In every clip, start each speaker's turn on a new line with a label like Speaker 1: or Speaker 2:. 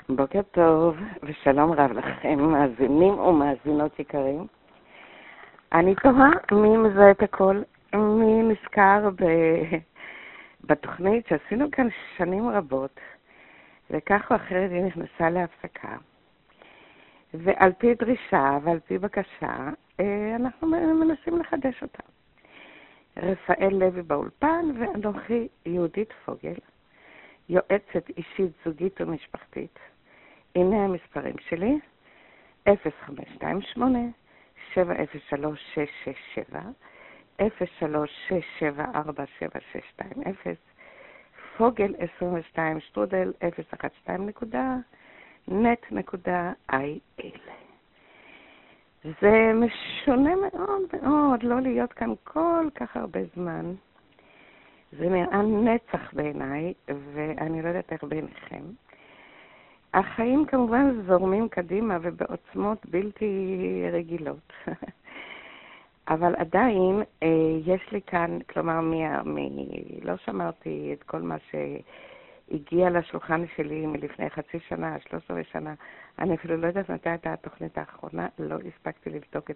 Speaker 1: בוקר טוב ושלום רב לכם, מאזינים ומאזינות יקרים. אני תוהה מי מזהה את הכל, מי נזכר בתוכנית שעשינו כאן שנים רבות, וכך או אחרת היא נכנסה להפסקה. ועל פי דרישה ועל פי בקשה, אנחנו מנסים לחדש אותה. רפאל לוי באולפן ואנוכי יהודית פוגל, יועצת אישית זוגית ומשפחתית. הנה המספרים שלי, 0528-703-667, 03-674-7620, פוגל 22 שטרודל 012.net.il. זה משונה מאוד מאוד לא להיות כאן כל כך הרבה זמן. זה נראה נצח בעיניי, ואני לא יודעת איך בעיניכם. החיים כמובן זורמים קדימה ובעוצמות בלתי רגילות. אבל עדיין יש לי כאן, כלומר, לא שמרתי את כל מה שהגיע לשולחן שלי מלפני חצי שנה, 13 שנה. אני אפילו לא יודעת מתי הייתה התוכנית האחרונה, לא הספקתי לבדוק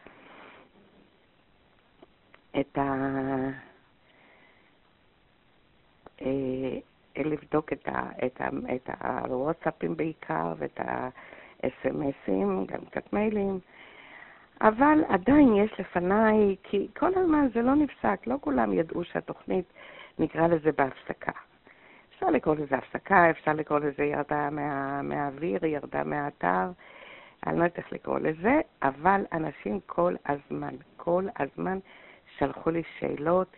Speaker 1: לבדוק את הוואטסאפים בעיקר ואת ה-SMSים, גם קצת מיילים. אבל עדיין יש לפניי, כי כל הזמן זה לא נפסק, לא כולם ידעו שהתוכנית נקרא לזה בהפסקה. אפשר לקרוא לזה הפסקה, אפשר לקרוא לזה ירדה מהאוויר, ירדה מהאתר, אני לא יודעת איך לקרוא לזה, אבל אנשים כל הזמן שלחו לי שאלות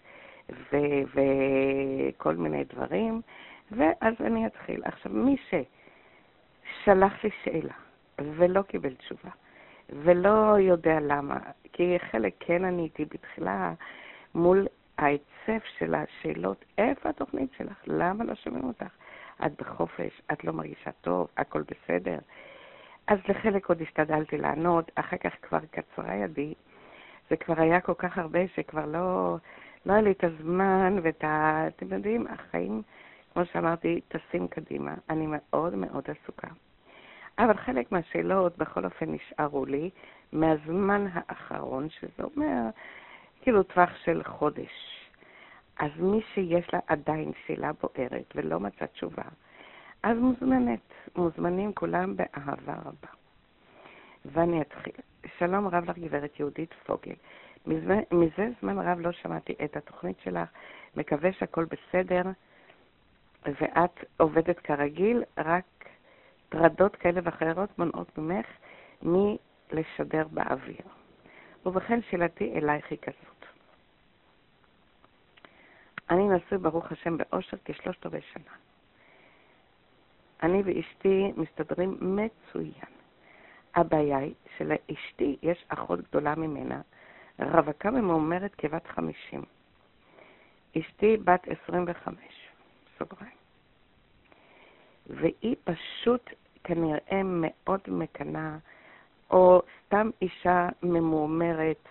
Speaker 1: וכל מיני דברים, ואז אני אתחיל. עכשיו, מי ששלח לי שאלה ולא קיבל תשובה, ולא יודע למה, כי חלק כן אני הייתי בתחילה מול ההיצף של השאלות, איפה התוכנית שלך? למה לא שומעים אותך? את בחופש, את לא מרגישה טוב, הכל בסדר. אז לחלק עוד השתדלתי לענות, אחר כך כבר קצרה ידי, זה כבר היה כל כך הרבה שכבר לא היה לי את הזמן אתם יודעים, החיים, כמו שאמרתי, טסים קדימה. אני מאוד מאוד עסוקה. אבל חלק מהשאלות בכל אופן נשארו לי מהזמן האחרון, שזה אומר כאילו טווח של חודש. אז מי שיש לה עדיין שאלה בוערת ולא מצא תשובה, אז מוזמנים כולם באהבה רבה. ואני אתחיל. שלום רב לך גברת יהודית פוגל. מזה זמן רב לא שמעתי את התוכנית שלך, מקווה שהכל בסדר, ואת עובדת כרגיל, רק טרדות כאלה ואחרות מונעות ממך מלשדר באוויר. ובכן שאלתי אלייך היא כזאת. אני נשוי ברוך השם באושר כ3/4 שנה. אני ואשתי מסתדרים מצוין. הבעיה היא שלאשתי יש אחות גדולה ממנה, רווקה ומאומרת כבת 50. אשתי בת 25, סוגריים. והיא פשוט כנראה מאוד מקנה, או סתם אישה ממאומרת,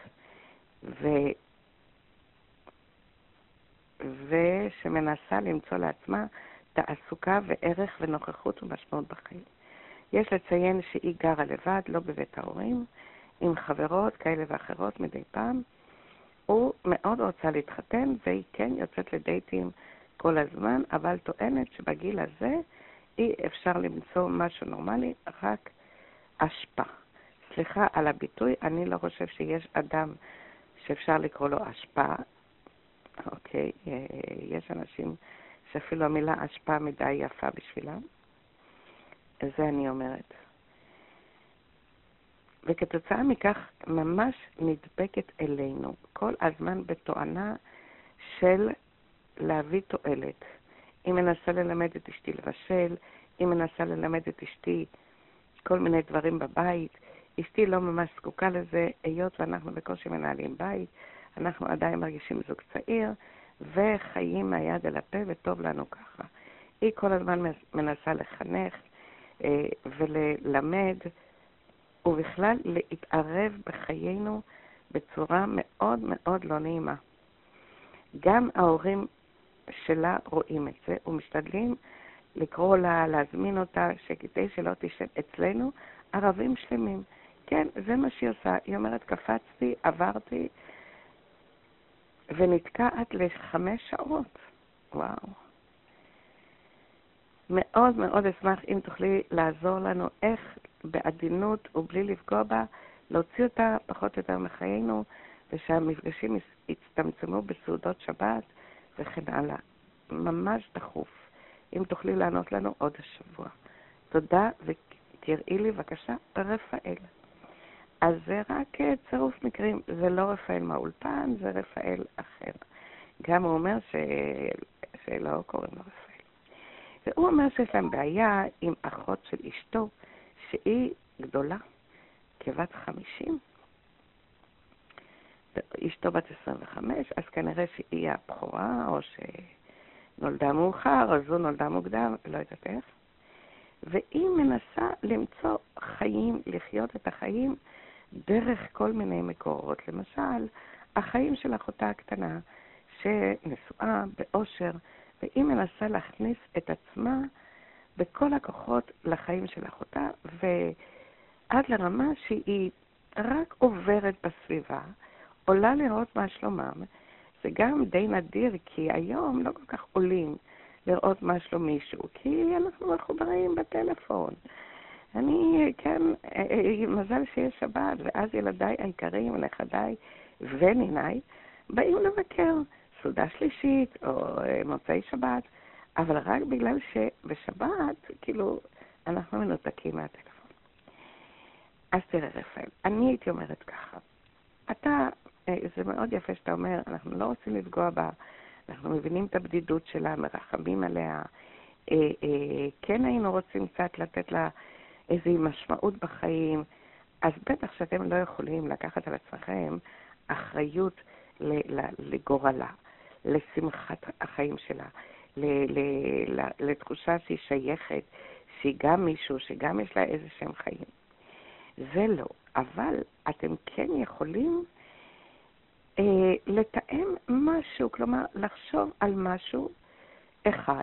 Speaker 1: ושמנסה למצוא לעצמה תעסוקה וערך ונוכחות ומשמעות בחיים. יש לציין שהיא גרה לבד, לא בבית ההורים, עם חברות כאלה ואחרות מדי פעם. הוא מאוד רוצה להתחתן, והיא כן יוצאת לדייטים כל הזמן, אבל טוענת שבגיל הזה אי אפשר למצוא משהו נורמלי, רק אשפה. סליחה על הביטוי, אני לא חושב שיש אדם שאפשר לקרוא לו אשפה. אוקיי, יש אנשים שאפילו המילה אשפה מדי יפה בשבילם. זה אני אומרת. וכתוצאה מכך ממש נדבקת אלינו כל הזמן בתואנה של להביא תועלת. היא מנסה ללמד את אשתי לבשל, היא מנסה ללמד את אשתי כל מיני דברים בבית. אשתי לא ממש זקוקה לזה, היות ואנחנו בקושי מנהלים בית, אנחנו עדיין מרגישים זוג צעיר, וחיים מהיד אל הפה וטוב לנו ככה. היא כל הזמן מנסה לחנך וללמד, ובכלל להתערב בחיינו בצורה מאוד מאוד לא נעימה. גם ההורים שלה רואים את זה ומשתדלים לקרוא לה, להזמין אותה, שכדי שלא תשב אצלנו ערבים שלמים. כן, זה מה שהיא עושה. היא אומרת, קפצתי, עברתי, ונתקעת ל5 שעות. וואו. מאוד מאוד אשמח אם תוכלי לעזור לנו איך בעדינות ובלי לפגוע בה, להוציא אותה פחות או יותר מחיינו, ושהמפגשים יצטמצמו בסעודות שבת וכן הלאה. ממש דחוף. אם תוכלי לענות לנו עוד השבוע. תודה, ותראי לי בבקשה רפאל. אז זה רק צירוף מקרים, זה לא רפאל מהאולפן, זה רפאל אחר. גם הוא אומר שלא קוראים לו רפאל. והוא אומר שיש להם בעיה עם אחות של אשתו, שהיא גדולה, כבת 50. אשתו בת 25, אז כנראה שהיא הבכורה, או שנולדה מאוחר, או זו נולדה מוקדם, לא יודעת איך. והיא מנסה למצוא חיים, לחיות את החיים דרך כל מיני מקורות. למשל, החיים של אחותה הקטנה, שנשואה באושר, והיא מנסה להכניס את עצמה בכל הכוחות לחיים של אחותה, ועד לרמה שהיא רק עוברת בסביבה, עולה לראות מה שלומם. זה גם די נדיר, כי היום לא כל כך עולים לראות מה שלום מישהו, כי אנחנו מחוברים בטלפון. אני, כן, מזל שיש שבת, ואז ילדיי היקרים, נכדיי וניניי, באים לבקר סעודה שלישית או מוצאי שבת, אבל רק בגלל שבשבת, כאילו, אנחנו מנותקים מהטלפון. אז תראה רפאל, אני הייתי אומרת ככה, אתה, זה מאוד יפה שאתה אומר, אנחנו לא רוצים לפגוע בה, אנחנו מבינים את הבדידות שלה, מרחמים עליה, כן היינו רוצים קצת לתת לה איזו משמעות בחיים, אז בטח שאתם לא יכולים לקחת על עצמכם אחריות לגורלה, לשמחת החיים שלה, לתחושה שהיא שייכת, שהיא גם מישהו, שגם יש לה איזה שהם חיים. זה לא, אבל אתם כן יכולים לתאם משהו, כלומר לחשוב על משהו אחד,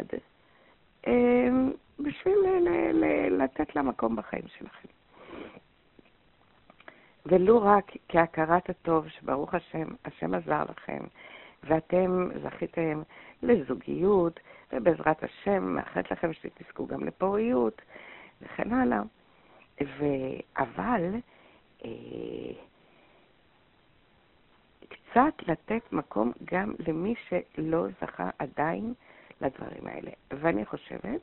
Speaker 1: בשביל לתת לה מקום בחיים שלכם. ולא רק כהכרת הטוב שברוך השם, השם עזר לכם, ואתם זכיתם לזוגיות, ובעזרת השם מאחלת לכם שתזכו גם לפוריות, וכן הלאה. אבל קצת לתת מקום גם למי שלא זכה עדיין לדברים האלה. ואני חושבת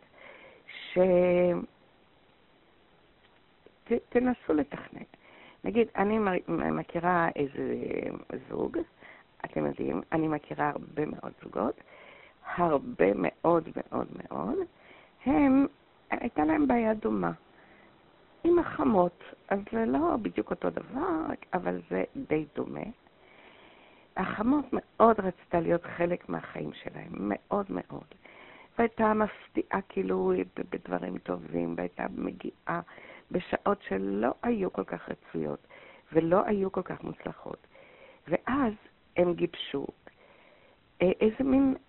Speaker 1: שתנסו לתכנן. נגיד, אני מכירה איזה זוג, אתם יודעים, אני מכירה הרבה מאוד זוגות, הרבה מאוד מאוד מאוד, הייתה להם בעיה דומה. עם החמות, אז זה לא בדיוק אותו דבר, אבל זה די דומה. החמות מאוד רצתה להיות חלק מהחיים שלהם, מאוד מאוד. והייתה מפתיעה כאילו בדברים טובים, והייתה מגיעה בשעות שלא היו כל כך רצויות, ולא היו כל כך מוצלחות. ואז הם גיבשו איזה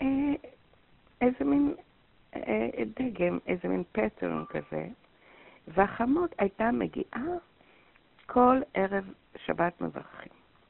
Speaker 1: מין דגם, איזה מין פטרן כזה, והחמות הייתה מגיעה כל ערב שבת מברכים.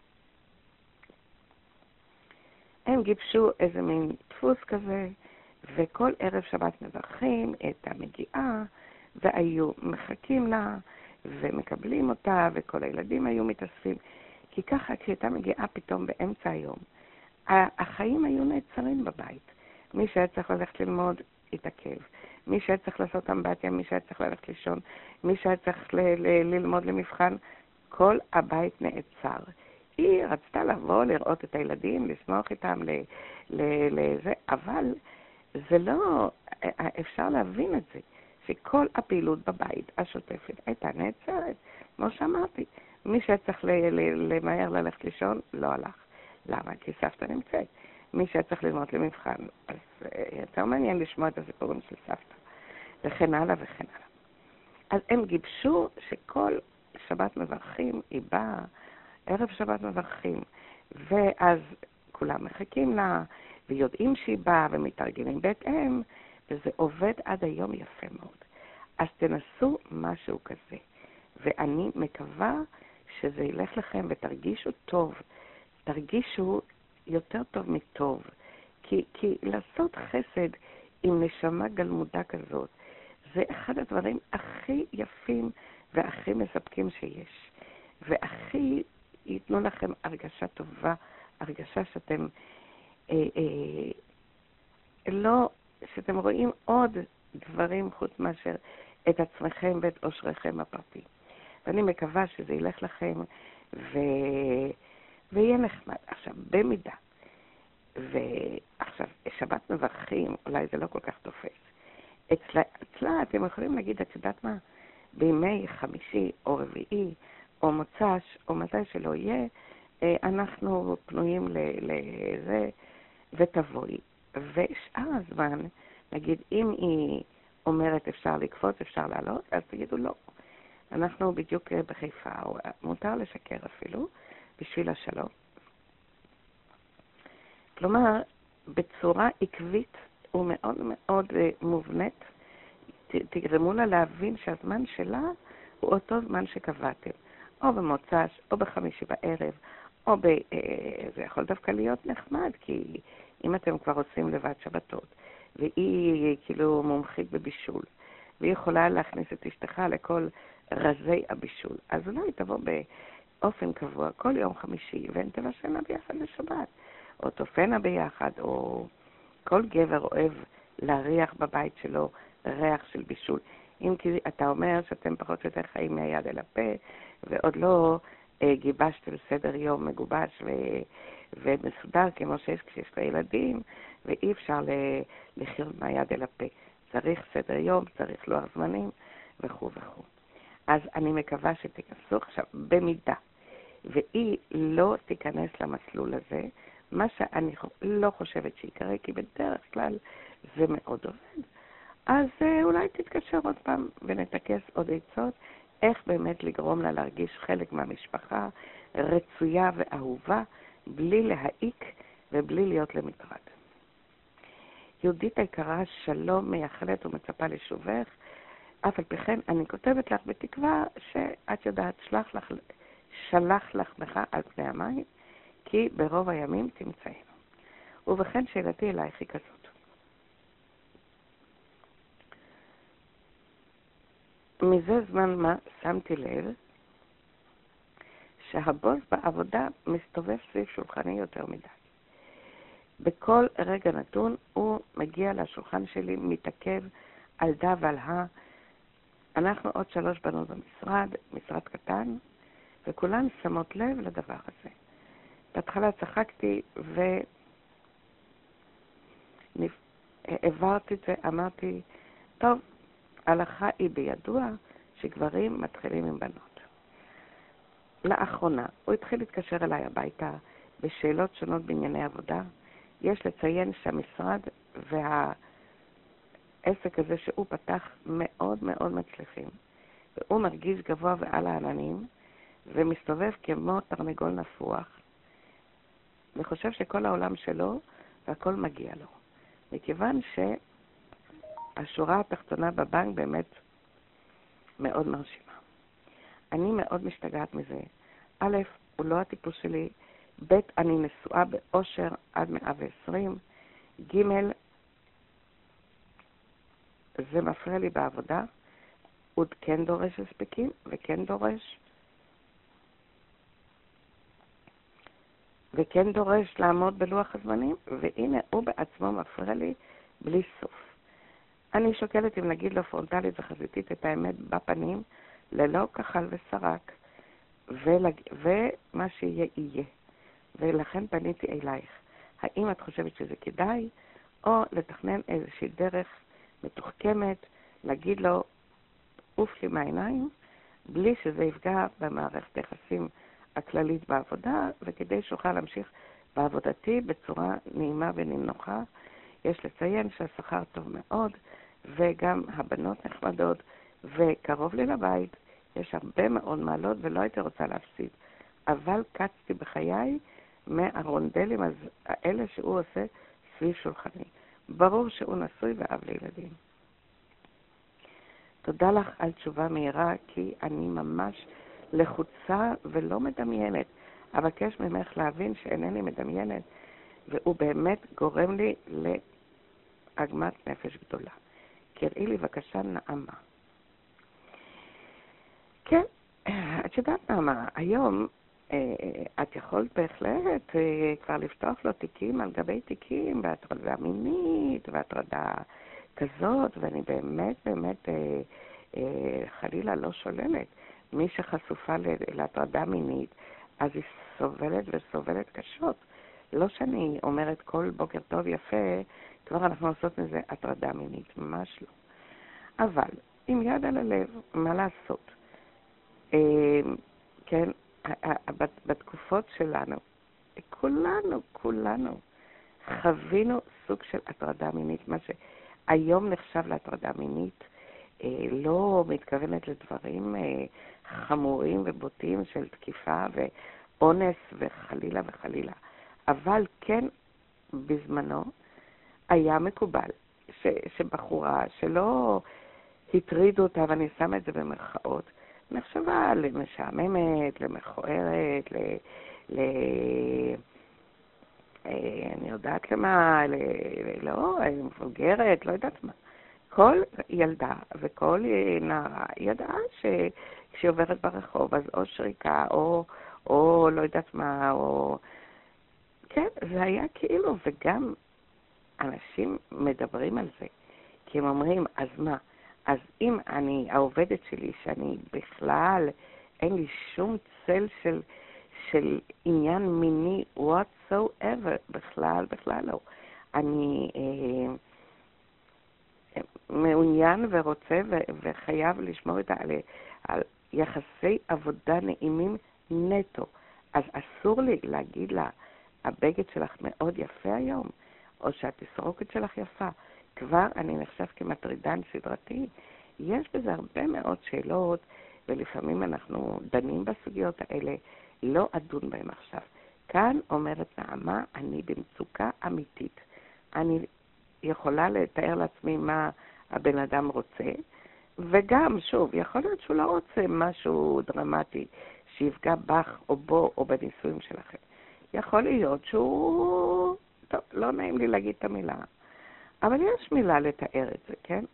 Speaker 1: הם גיבשו איזה מין דפוס כזה, וכל ערב שבת מברכים, הייתה מגיעה, והיו מחכים לה, ומקבלים אותה, וכל הילדים היו מתאספים. כי ככה, כשהייתה מגיעה פתאום באמצע היום, החיים היו נעצרים בבית. מי שהיה צריך ללכת ללמוד, התעכב. מי שהיה צריך לעשות אמבטיה, מי שהיה צריך ללכת לישון, מי שהיה צריך ללמוד למבחן, כל הבית נעצר. היא רצתה לבוא, לראות את הילדים, לשמוח איתם, לזה, אבל זה לא, אפשר להבין את זה, שכל הפעילות בבית השוטפת הייתה נעצרת. כמו שאמרתי, מי שהיה צריך למהר ללכת לישון, לא הלך. למה? כי סבתא נמצאת. מי שהיה צריך ללמוד למבחן, אז יותר מעניין לשמוע את הסיפורים של סבתא, וכן הלאה וכן הלאה. אז הם גיבשו שכל שבת מברכים, היא באה, ערב שבת מברכים, ואז כולם מחכים לה, ויודעים שהיא באה, ומתארגנים בהתאם, וזה עובד עד היום יפה מאוד. אז תנסו משהו כזה, ואני מקווה שזה ילך לכם ותרגישו טוב, תרגישו יותר טוב מטוב, כי לעשות חסד עם נשמה גלמודה כזאת, זה אחד הדברים הכי יפים והכי מספקים שיש, והכי ייתנו לכם הרגשה טובה, הרגשה שאתם לא, שאתם רואים עוד דברים חוץ מאשר את עצמכם ואת אושריכם הפרטי. ואני מקווה שזה ילך לכם ויהיה נחמד. עכשיו, במידה, ועכשיו, שבת מברכים, אולי זה לא כל כך תופס. אצלה אתם יכולים להגיד, את יודעת מה? בימי חמישי או רביעי או מוצ"ש או מתי שלא יהיה, אנחנו פנויים לזה ותבואי. ושאר הזמן, נגיד, אם היא אומרת אפשר לקפוץ, אפשר לעלות, אז תגידו לא. אנחנו בדיוק בחיפה, או מותר לשקר אפילו, בשביל השלום. כלומר, בצורה עקבית ומאוד מאוד מובנית, תגרמו לה להבין שהזמן שלה הוא אותו זמן שקבעתם. או במוצ"ש, או בחמישי בערב, או זה יכול דווקא להיות נחמד, כי אם אתם כבר עושים לבד שבתות, והיא כאילו מומחית בבישול, והיא יכולה להכניס את אשתך לכל רזי הבישול, אז אולי תבוא באופן קבוע כל יום חמישי, והן תבשלנה ביחד לשבת, או תופנה ביחד, או כל גבר אוהב להריח בבית שלו ריח של בישול. אם כי אתה אומר שאתם פחות או יותר חיים מהיד אל הפה, ועוד לא גיבשתם סדר יום מגובש ומסודר כמו שיש כשיש לילדים, ואי אפשר לחיות מהיד אל הפה. צריך סדר יום, צריך לוח זמנים וכו' וכו'. אז אני מקווה שתיכנסו עכשיו במידה, והיא לא תיכנס למסלול הזה, מה שאני לא חושבת שיקרה, כי בדרך כלל זה מאוד עובד. אז אולי תתקשר עוד פעם ונתקס עוד עצות, איך באמת לגרום לה להרגיש חלק מהמשפחה, רצויה ואהובה, בלי להעיק ובלי להיות למטרד. יהודית היקרה, שלום, מייחלת ומצפה לשובך. אף על פי כן, אני כותבת לך בתקווה שאת יודעת, שלח לחמך על פני המים, כי ברוב הימים תמצאנו. ובכן, שאלתי אלייך היא כזאת. מזה זמן מה שמתי לב שהבוס בעבודה מסתובב סביב שולחני יותר מדי. בכל רגע נתון הוא מגיע לשולחן שלי, מתעכב על דה ועל אנחנו עוד 3 בנות במשרד, משרד קטן, וכולן שמות לב לדבר הזה. בהתחלה צחקתי והעברתי את זה, אמרתי, טוב, ההלכה היא בידוע שגברים מתחילים עם בנות. לאחרונה הוא התחיל להתקשר אליי הביתה בשאלות שונות בענייני עבודה. יש לציין שהמשרד והעסק הזה שהוא פתח מאוד מאוד מצליחים, והוא מרגיש גבוה ועל העננים ומסתובב כמו תרנגול נפוח וחושב שכל העולם שלו והכל מגיע לו, מכיוון שהשורה התחתונה בבנק באמת מאוד מרשימה. אני מאוד משתגעת מזה. א', הוא לא הטיפוס שלי, ב', אני נשואה באושר עד 120, ג', זה מפריע לי בעבודה, הוא כן דורש הספקים וכן דורש לעמוד בלוח הזמנים, והנה הוא בעצמו מפריע לי בלי סוף. אני שוקלת אם להגיד לו פרונטלית וחזיתית את האמת בפנים, ללא כחל וסרק, ומה שיהיה יהיה. ולכן פניתי אלייך. האם את חושבת שזה כדאי, או לתכנן איזושהי דרך מתוחכמת, להגיד לו, עוף לי מהעיניים, בלי שזה יפגע במערכת היחסים הכללית בעבודה, וכדי שאוכל להמשיך בעבודתי בצורה נעימה ונינוחה. יש לציין שהשכר טוב מאוד, וגם הבנות נחמדות, וקרוב לי לבית, יש הרבה מאוד מעלות ולא הייתי רוצה להפסיד. אבל קצתי בחיי מהרונדלים האלה שהוא עושה סביב שולחני. ברור שהוא נשוי ואב לילדים. תודה לך על תשובה מהירה, כי אני ממש לחוצה ולא מדמיינת. אבקש ממך להבין שאינני מדמיינת, והוא באמת גורם לי לעגמת נפש גדולה. קראי לי בבקשה נעמה. כן, את יודעת נעמה, היום את יכולת בהחלט כבר לפתוח לו תיקים על גבי תיקים, בהטרדה מינית והטרדה כזאת, ואני באמת חלילה לא שוללת. מי שחשופה להטרדה מינית, אז היא סובלת וסובלת קשות. לא שאני אומרת כל בוקר טוב יפה, כבר אנחנו עושות מזה הטרדה מינית, ממש לא. אבל עם יד על הלב, מה לעשות? כן, בתקופות שלנו, כולנו חווינו סוג של הטרדה מינית, מה שהיום נחשב להטרדה מינית, לא מתכוונת לדברים חמורים ובוטים של תקיפה ואונס וחלילה וחלילה. אבל כן, בזמנו היה מקובל שבחורה שלא הטרידו אותה, ואני שמה את זה במרכאות, נחשבה למשעממת, למכוערת, אני יודעת למה, לא, מבוגרת, לא יודעת מה. כל ילדה וכל נערה ידעה שכשהיא עוברת ברחוב, אז או שריקה, או לא יודעת מה, או... כן, זה היה כאילו, וגם אנשים מדברים על זה, כי הם אומרים, אז מה? אז אם אני, העובדת שלי, שאני בכלל, אין לי שום צל של עניין מיני whatsoever, בכלל לא. אני מעוניין ורוצה וחייב לשמור איתה על יחסי עבודה נעימים נטו. אז אסור לי להגיד לה, הבגד שלך מאוד יפה היום, או שהתסרוקת שלך יפה. כבר אני נחשב כמטרידן סדרתי. יש בזה הרבה מאוד שאלות, ולפעמים אנחנו דנים בסוגיות האלה, לא אדון בהם עכשיו. כאן אומרת נעמה, אני במצוקה אמיתית. אני יכולה לתאר לעצמי מה הבן אדם רוצה, וגם, שוב, יכול להיות שהוא לא רוצה משהו דרמטי שיפגע בך או בו או בניסויים שלכם. יכול להיות שהוא... טוב, לא נעים לי להגיד את המילה. אבל יש מילה לתאר את זה, כן?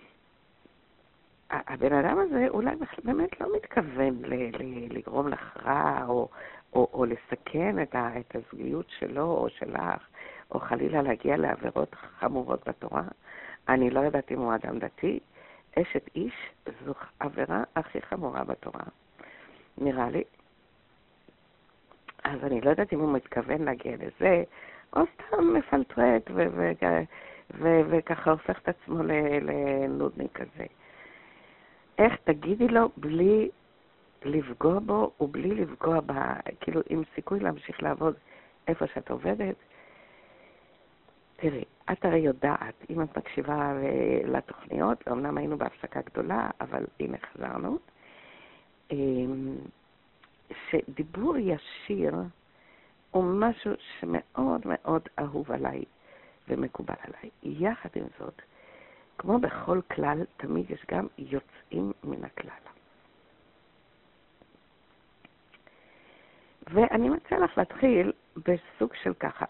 Speaker 1: הבן אדם הזה אולי באמת לא מתכוון לגרום לך רע או לסכן את הזוגיות שלו או שלך, או חלילה להגיע לעבירות חמורות בתורה. אני לא יודעת אם הוא אדם דתי. אשת איש זו עבירה הכי חמורה בתורה, נראה לי. אז אני לא יודעת אם הוא מתכוון להגיע לזה, או סתם מפלטרט וככה הופך את עצמו לנודניק כזה. איך תגידי לו בלי לפגוע בו ובלי לפגוע כאילו עם סיכוי להמשיך לעבוד איפה שאת עובדת? תראי, את הרי יודעת, אם את מקשיבה לתוכניות, אמנם היינו בהפסקה גדולה, אבל הנה חזרנו, שדיבור ישיר הוא משהו שמאוד מאוד אהוב עליי ומקובל עליי. יחד עם זאת, כמו בכל כלל, תמיד יש גם יוצאים מן הכלל. ואני מציעה לך להתחיל בסוג של ככה.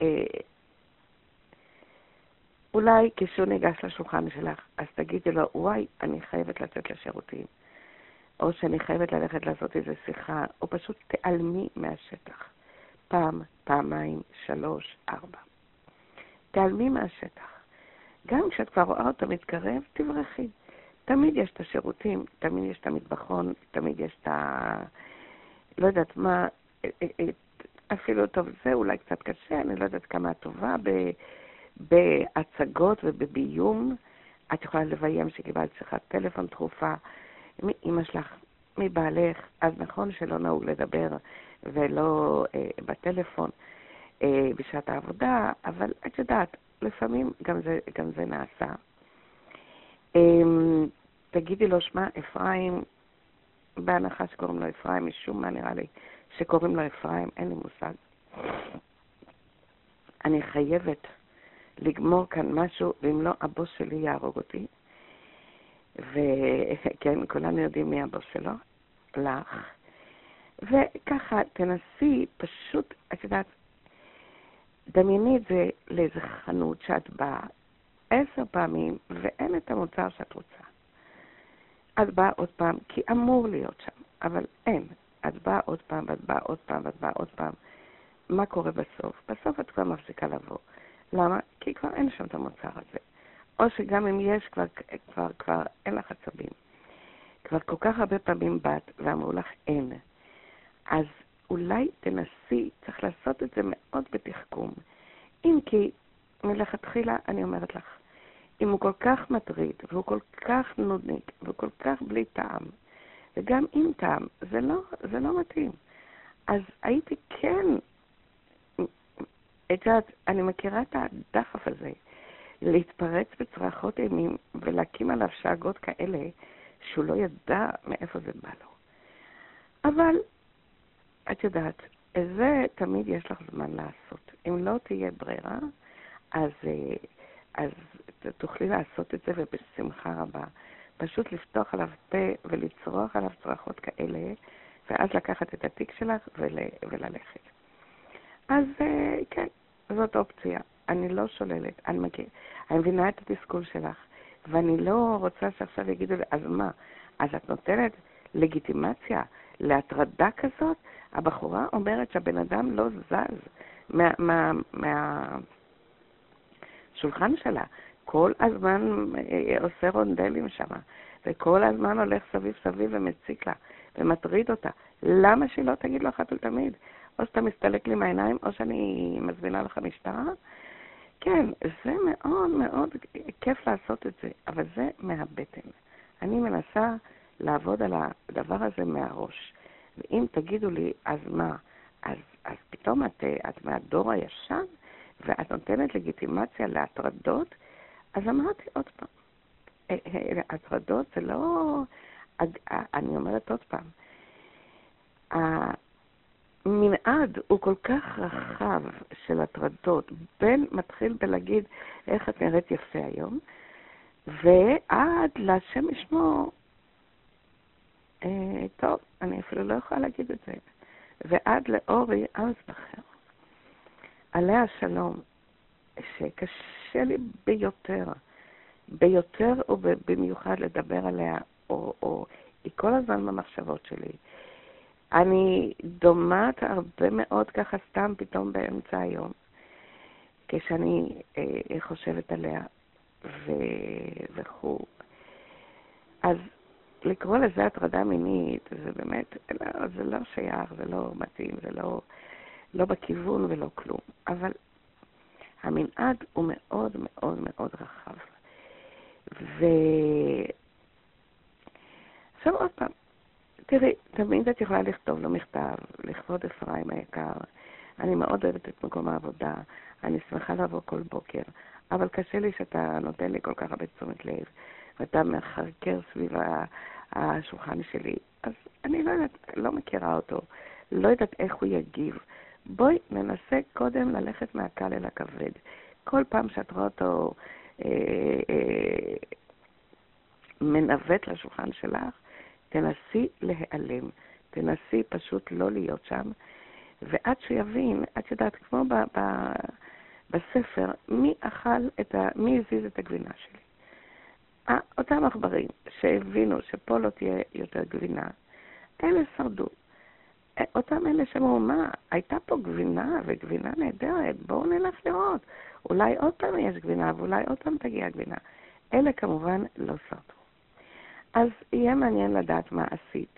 Speaker 1: אולי כשהוא ניגש לשולחן שלך, אז תגידי לו, וואי, אני חייבת לצאת לשירותים. או שאני חייבת ללכת לעשות איזו שיחה, או פשוט תעלמי מהשטח. פעם, פעמיים, 3, 4. תעלמי מהשטח. גם כשאת כבר רואה אותו מתקרב, תברכי. תמיד יש את השירותים, תמיד יש את המטבחון, תמיד יש את לא יודעת מה, אפילו טוב זה אולי קצת קשה, אני לא יודעת כמה טובה בהצגות ובביום. את יכולה לביים שקיבלת שיחת טלפון תרופה מאמא שלך, מבעלך, אז נכון שלא נהוג לדבר ולא בטלפון בשעת העבודה, אבל את יודעת, לפעמים גם זה נעשה. תגידי לו, שמה, אפרים, בהנחה שקוראים לו אפרים, משום מה נראה לי שקוראים לו אפרים, אין לי מושג. אני חייבת לגמור כאן משהו, ואם לא, הבוס שלי יהרוג אותי. וכן, כולנו יודעים מי הבוס שלו, לך. וככה, תנסי פשוט, את יודעת, דמייני את זה לאיזה חנות שאת באה 10 פעמים, ואין את המוצר שאת רוצה. את באה עוד פעם, כי אמור להיות שם, אבל אין. את באה עוד פעם, ואת באה עוד פעם, ואת באה עוד פעם. מה קורה בסוף? בסוף את כבר מפסיקה לבוא. למה? כי כבר אין שם את המוצר הזה. או שגם אם יש, כבר אין לך עצבים. כבר כל כך הרבה פעמים באת ואמרו לך אין. אז אולי תנסי, צריך לעשות את זה מאוד בתחכום. אם כי מלכתחילה אני אומרת לך, אם הוא כל כך מטריד, והוא כל כך נודניק, והוא כל כך בלי טעם, וגם עם טעם, זה לא מתאים. אז הייתי כן, את יודעת, אני מכירה את הדחף הזה, להתפרץ בצרחות אימים, ולהקים עליו שאגות כאלה, שהוא לא ידע מאיפה זה בא לו. אבל, את יודעת, זה תמיד יש לך זמן לעשות. אם לא תהיה ברירה, אז תוכלי לעשות את זה ובשמחה רבה. פשוט לפתוח עליו פה ולצרוח עליו צרחות כאלה, ואז לקחת את התיק שלך וללכת. אז כן, זאת אופציה. אני לא שוללת, אני מבינה את התסכול שלך, ואני לא רוצה שעכשיו יגידו לי, אז מה? אז את נותנת לגיטימציה להטרדה כזאת? הבחורה אומרת שהבן אדם לא זז מהשולחן שלה. כל הזמן עושה רונדלים שם, וכל הזמן הולך סביב ומציק לה, ומטריד אותה. למה שהיא לא תגיד לו אחת ולתמיד? או שאתה מסתלק לי מהעיניים, או שאני מזמינה לך משטרה? כן, זה מאוד מאוד כיף לעשות את זה, אבל זה מהבטן. אני מנסה לעבוד על הדבר הזה מהראש. ואם תגידו לי, אז מה? אז פתאום את מהדור הישן, ואת נותנת לגיטימציה להטרדות, אז אמרתי עוד פעם, הטרדות זה לא, אני אומרת עוד פעם, המנעד הוא כל כך רחב של הטרדות, בין מתחיל בלהגיד איך את נראית יפה היום, ועד לשם ישמו, טוב, אני אפילו לא יכולה להגיד את זה, ועד לאורי ארזבכר, עליה שלום, שקשה לי ביותר ובמיוחד לדבר עליה, או היא כל הזמן במחשבות שלי. אני דומעת הרבה מאוד ככה סתם פתאום באמצע היום, כשאני חושבת עליה וכו'. אז לקרוא לזה הטרדה מינית, זה באמת, זה לא שייך, זה לא מתאים, זה לא בכיוון ולא כלום. אבל המנעד הוא מאוד מאוד מאוד רחב. עכשיו עוד פעם, תראי, תמיד את יכולה לכתוב לו מכתב, לכבוד אפרים היקר. אני מאוד אוהבת את מקום העבודה, אני שמחה לבוא כל בוקר, אבל קשה לי שאתה נותן לי כל כך הרבה תשומת לב, ואתה מחרקר סביב השולחן שלי. אז אני לא יודעת, לא מכירה אותו, לא יודעת איך הוא יגיב. בואי ננסה קודם ללכת מהקל אל הכבד. כל פעם שאת רואה אותו מנווט לשולחן שלך, תנסי להיעלם, תנסי פשוט לא להיות שם, ועד שיבין, את יודעת, כמו בספר, מי הזיז את הגבינה שלי? אותם עכברים שהבינו שפה לא תהיה יותר גבינה, אלה שרדו. אותם אלה שאמרו, מה, הייתה פה גבינה וגבינה נהדרת, בואו נלך לראות. אולי עוד פעם יש גבינה ואולי עוד פעם תגיע גבינה. אלה כמובן לא שרדו. אז יהיה מעניין לדעת מה עשית.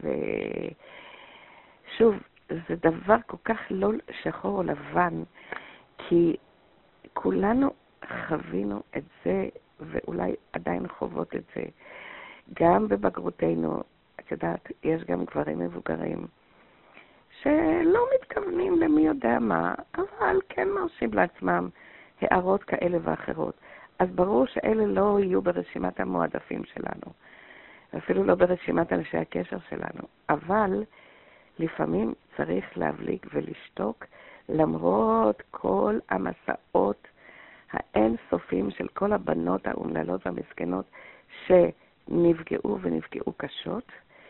Speaker 1: ושוב, זה דבר כל כך לא שחור או לבן, כי כולנו חווינו את זה, ואולי עדיין חוות את זה. גם בבגרותנו, את יודעת, יש גם גברים מבוגרים, שלא מתכוונים למי יודע מה, אבל כן מרשים לעצמם הערות כאלה ואחרות. אז ברור שאלה לא יהיו ברשימת המועדפים שלנו, אפילו לא ברשימת אנשי הקשר שלנו. אבל לפעמים צריך להבליג ולשתוק, למרות כל המסעות האין סופים של כל הבנות האומללות והמסכנות שנפגעו ונפגעו קשות,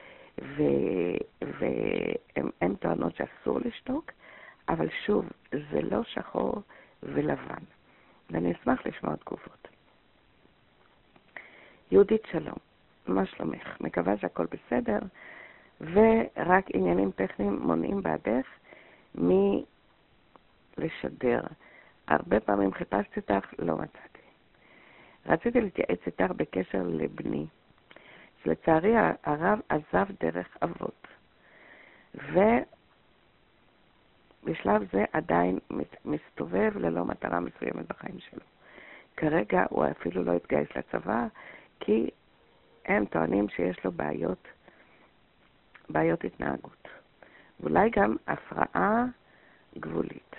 Speaker 1: והן טוענות שאסור לשתוק, אבל שוב, זה לא שחור ולבן. ואני אשמח לשמוע תגובות. יהודית, שלום. מה שלומך? מקווה שהכל בסדר, ורק עניינים טכניים מונעים בעדך מלשדר. הרבה פעמים חיפשתי אותך, לא מצאתי. רציתי להתייעץ איתך בקשר לבני, שלצערי הרב עזב דרך אבות, ובשלב זה עדיין מסתובב ללא מטרה מסוימת בחיים שלו. כרגע הוא אפילו לא התגייס לצבא, כי הם טוענים שיש לו בעיות התנהגות. ואולי גם הפרעה גבולית.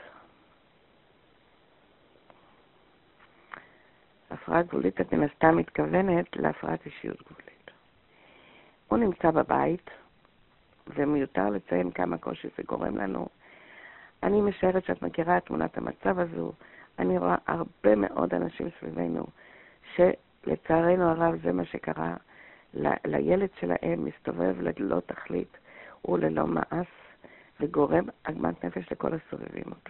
Speaker 1: הפרעה גבולית, את מן הסתם מתכוונת להפרעת אישיות גבולית. הוא נמצא בבית, ומיותר לציין כמה קושי זה גורם לנו. אני משערת שאת מכירה את תמונת המצב הזו. אני רואה הרבה מאוד אנשים סביבנו, שלצערנו הרב זה מה שקרה לילד שלהם, מסתובב ללא תכלית וללא מעש, וגורם עגמת נפש לכל הסובבים אותו.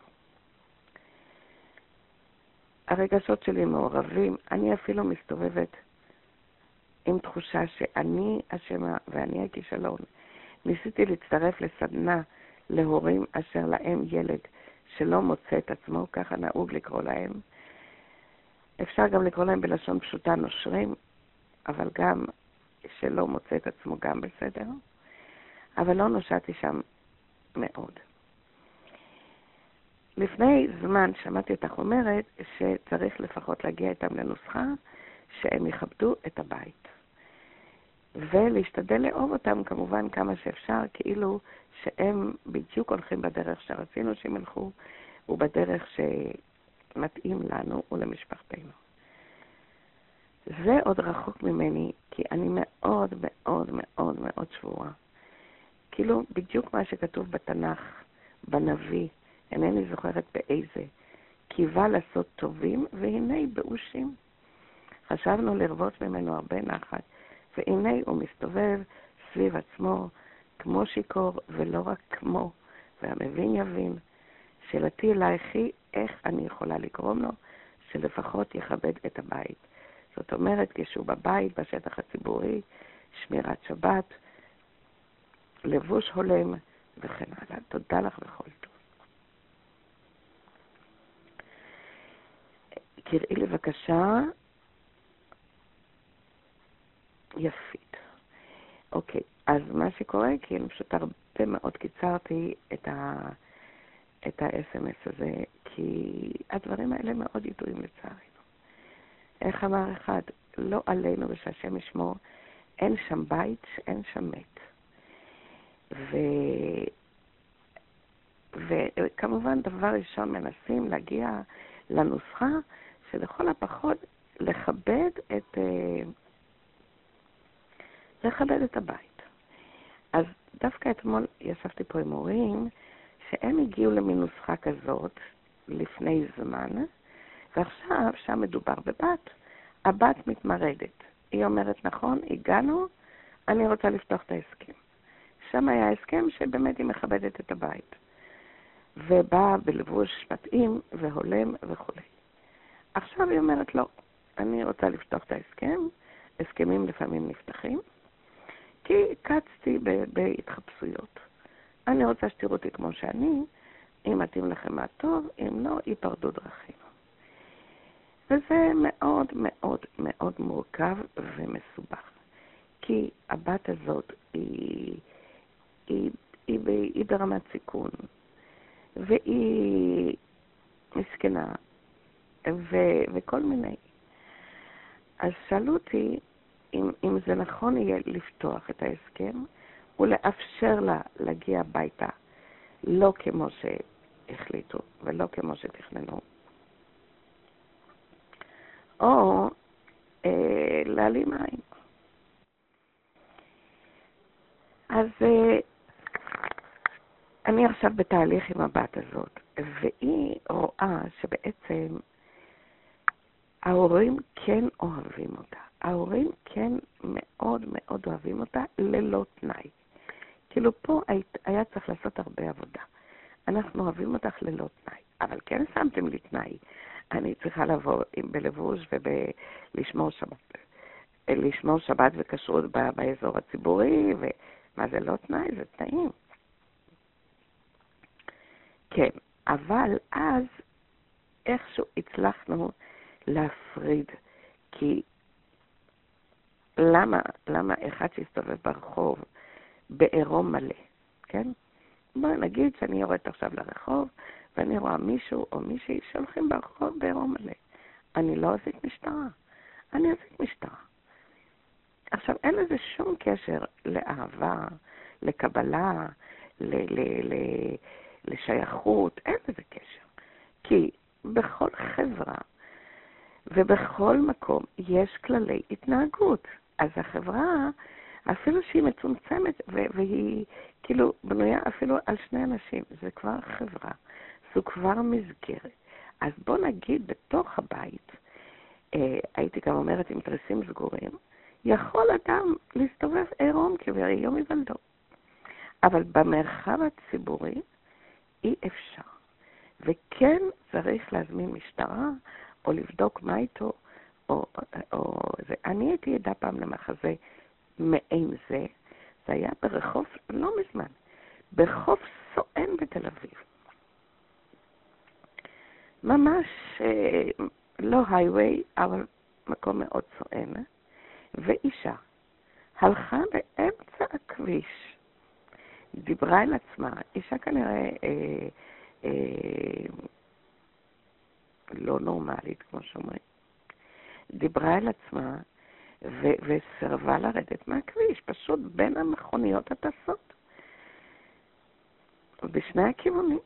Speaker 1: הרגשות שלי מעורבים, אני אפילו מסתובבת עם תחושה שאני אשמה ואני הכישלון. ניסיתי להצטרף לסדנה להורים אשר להם ילד שלא מוצא את עצמו, ככה נהוג לקרוא להם. אפשר גם לקרוא להם בלשון פשוטה נושרים, אבל גם שלא מוצא את עצמו גם בסדר. אבל לא נושעתי שם מאוד. לפני זמן שמעתי אותך אומרת שצריך לפחות להגיע איתם לנוסחה שהם יכבדו את הבית. ולהשתדל לאהוב אותם כמובן כמה שאפשר, כאילו שהם בדיוק הולכים בדרך שרצינו שהם ילכו, ובדרך שמתאים לנו ולמשפחתנו. זה עוד רחוק ממני, כי אני מאוד מאוד מאוד מאוד שבורה. כאילו בדיוק מה שכתוב בתנ"ך, בנביא, אינני זוכרת באיזה, קיווה לעשות טובים והנה באושים. חשבנו לרבות ממנו הרבה נחת, והנה הוא מסתובב סביב עצמו כמו שיקור ולא רק כמו, והמבין יבין. שאלתי אלייך היא איך אני יכולה לגרום לו שלפחות יכבד את הבית. זאת אומרת, כשהוא בבית, בשטח הציבורי, שמירת שבת, לבוש הולם וכן הלאה. תודה לך וכל טוב. קראי לי בבקשה. יפית. אוקיי, אז מה שקורה, כי אני פשוט הרבה מאוד קיצרתי את ה-SMS הזה, כי הדברים האלה מאוד ידועים לצערנו. איך אמר אחד, לא עלינו ושהשם ישמור, אין שם בית שאין שם מת. וכמובן דבר ראשון מנסים להגיע לנוסחה שלכל הפחות לכבד את הבית. אז דווקא אתמול ישבתי פה עם הורים שהם הגיעו למין נוסחה כזאת לפני זמן, ועכשיו שם מדובר בבת. הבת מתמרדת. היא אומרת, נכון, הגענו, אני רוצה לפתוח את ההסכם. שם היה הסכם שבאמת היא מכבדת את הבית. ובאה בלבוש מתאים והולם וכו'. עכשיו היא אומרת, לא, אני רוצה לפתוח את ההסכם. הסכמים לפעמים נפתחים, כי קצתי בהתחפשויות. אני רוצה שתראו אותי כמו שאני, אם מתאים לכם מה טוב, אם לא, ייפרדו דרכים. וזה מאוד מאוד מאוד מורכב ומסובך. כי הבת הזאת היא ברמת סיכון, והיא מסכנה, וכל מיני. אז שאלו אותי אם זה נכון יהיה לפתוח את ההסכם, ולאפשר לה להגיע הביתה, לא כמו שהחליטו ולא כמו שתכננו. או להעלים עין. אז אני עכשיו בתהליך עם הבת הזאת, והיא רואה שבעצם ההורים כן אוהבים אותה. ההורים כן מאוד מאוד אוהבים אותה ללא תנאי. כאילו פה היה צריך לעשות הרבה עבודה. אנחנו אוהבים אותך ללא תנאי, אבל כן שמתם לי תנאי. אני צריכה לבוא בלבוש ולשמור שבת. לשמור שבת וכשרות באזור הציבורי, ומה זה לא תנאי? זה תנאים. כן, אבל אז איכשהו הצלחנו להפריד, כי למה אחד שיסתובב ברחוב בעירום מלא, כן? בואי נגיד שאני יורדת עכשיו לרחוב, ואני רואה מישהו או מישהי שהולכים ברחוב בעירום מלא. אני לא אזיק משטרה, אני אזיק משטרה. עכשיו, אין לזה שום קשר לאהבה, לקבלה, לשייכות, אין לזה קשר. כי בכל חברה ובכל מקום יש כללי התנהגות. אז החברה, אפילו שהיא מצומצמת והיא כאילו בנויה אפילו על שני אנשים, זה כבר חברה, זו כבר מסגרת. אז בוא נגיד בתוך הבית, הייתי גם אומרת עם תריסים סגורים, יכול אדם להסתובב עירום כביום היוולדו. אבל במרחב הציבורי אי אפשר. וכן צריך להזמין משטרה, או לבדוק מה איתו, או זה. אני הייתי עדה פעם למחזה מעין זה, זה היה ברחוב, לא מזמן, ברחוב סואן בתל אביב. ממש לא הייווי, אבל מקום מאוד סואן. ואישה הלכה באמצע הכביש, דיברה אל עצמה, אישה כנראה לא נורמלית, כמו שאומרים, דיברה אל עצמה וסרבה לרדת מהכביש, פשוט בין המכוניות הטסות, בשני הכיוונים.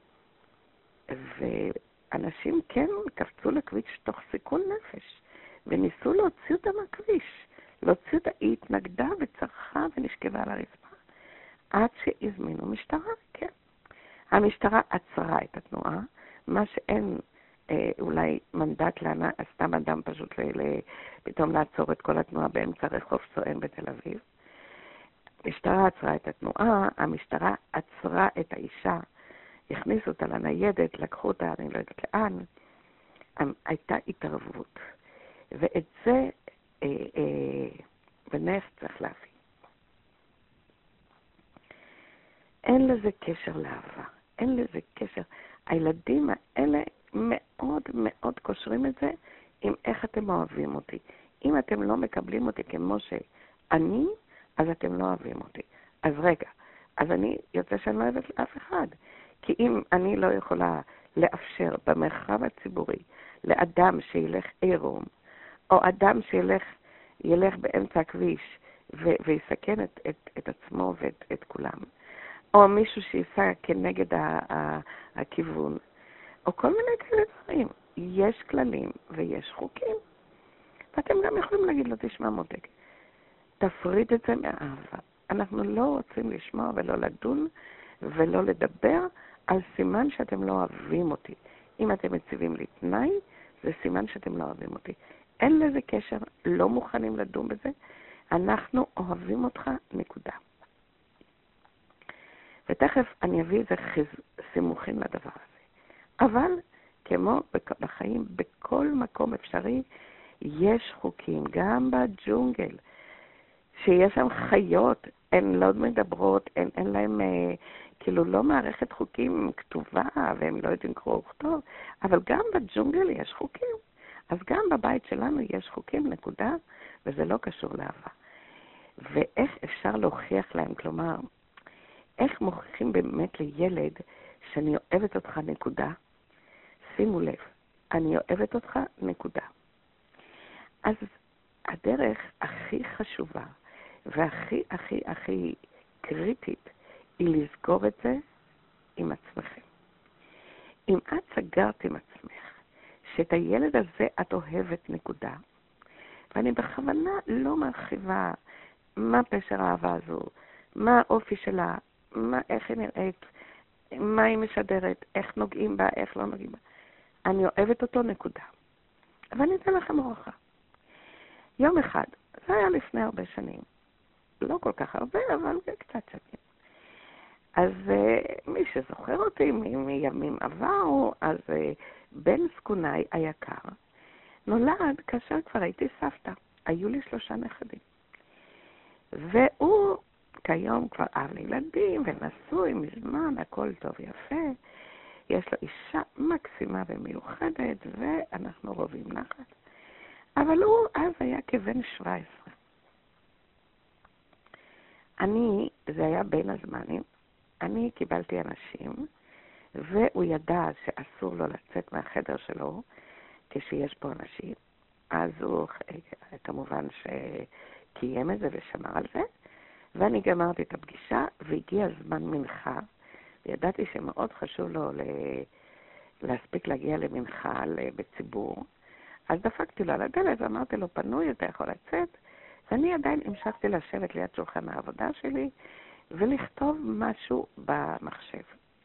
Speaker 1: ואנשים כן קפצו לכביש תוך סיכון נפש, וניסו להוציא אותה מהכביש. להוציא אותה, היא התנגדה וצרחה ונשכבה על הרצפה, עד שהזמינו משטרה, כן. המשטרה עצרה את התנועה, מה שאין אולי מנדט לענה, סתם אדם פשוט פתאום לעצור את כל התנועה באמצע רחוב סואן בתל אביב. המשטרה עצרה את התנועה, המשטרה עצרה את האישה, הכניסו אותה לניידת, לקחו אותה, אני לא יודעת לאן, הייתה התערבות. ואת זה בנף צריך להביא. אין לזה קשר לאהבה, אין לזה קשר. הילדים האלה מאוד מאוד קושרים את זה עם איך אתם אוהבים אותי. אם אתם לא מקבלים אותי כמו שאני, אז אתם לא אוהבים אותי. אז רגע, אז אני יוצא שאני לא אוהבת לאף אחד. כי אם אני לא יכולה לאפשר במרחב הציבורי לאדם שילך עירום, או אדם שילך באמצע הכביש ויסכן את עצמו ואת כולם, או מישהו שיסע כנגד הכיוון, או כל מיני כאלה דברים. יש כללים ויש חוקים. ואתם גם יכולים להגיד לו, תשמע מותק, תפריד את זה מאהבה. אנחנו לא רוצים לשמוע ולא לדון ולא לדבר על סימן שאתם לא אוהבים אותי. אם אתם מציבים לי תנאי, זה סימן שאתם לא אוהבים אותי. אין לזה קשר, לא מוכנים לדון בזה. אנחנו אוהבים אותך, נקודה. ותכף אני אביא איזה סימוכים לדבר הזה. אבל כמו בחיים, בכל מקום אפשרי, יש חוקים, גם בג'ונגל, שיש שם חיות, הן לא מדברות, אין להם, כאילו לא מערכת חוקים כתובה, והם לא יודעים קרוא וכתוב, אבל גם בג'ונגל יש חוקים. אז גם בבית שלנו יש חוקים, נקודה, וזה לא קשור לאהבה. ואיך אפשר להוכיח להם, כלומר, איך מוכיחים באמת לילד שאני אוהבת אותך, נקודה? שימו לב, אני אוהבת אותך, נקודה. אז הדרך הכי חשובה והכי הכי הכי קריטית היא לסגור את זה עם עצמכם. אם את סגרת עם עצמך שאת הילד הזה את אוהבת, נקודה, ואני בכוונה לא מרחיבה מה פשר האהבה הזו, מה האופי שלה, איך היא נראית, מה היא משדרת, איך נוגעים בה, איך לא נוגעים בה. אני אוהבת אותו, נקודה. ואני אתן לכם הוכחה. יום אחד, זה היה לפני הרבה שנים, לא כל כך הרבה, אבל קצת שנים. אז מי שזוכר אותי מימים עברו, אז בן סקונאי היקר נולד כאשר כבר הייתי סבתא. היו לי 3 נכדים. והוא כיום כבר אב לילדים ונשוי מזמן, הכל טוב יפה. יש לו אישה מקסימה ומיוחדת ואנחנו רובים נחת. אבל הוא אז היה כבן 17. זה היה בין הזמנים, אני קיבלתי אנשים, והוא ידע שאסור לו לצאת מהחדר שלו כשיש פה אנשים. אז הוא כמובן שקיים את זה ושמר על זה, ואני גמרתי את הפגישה והגיע זמן מנחה, וידעתי שמאוד חשוב לו להספיק להגיע למנחה בציבור. אז דפקתי לו על הדלת ואמרתי לו, פנוי, אתה יכול לצאת, ואני עדיין המשכתי לשבת ליד שולחן העבודה שלי ולכתוב משהו במחשב.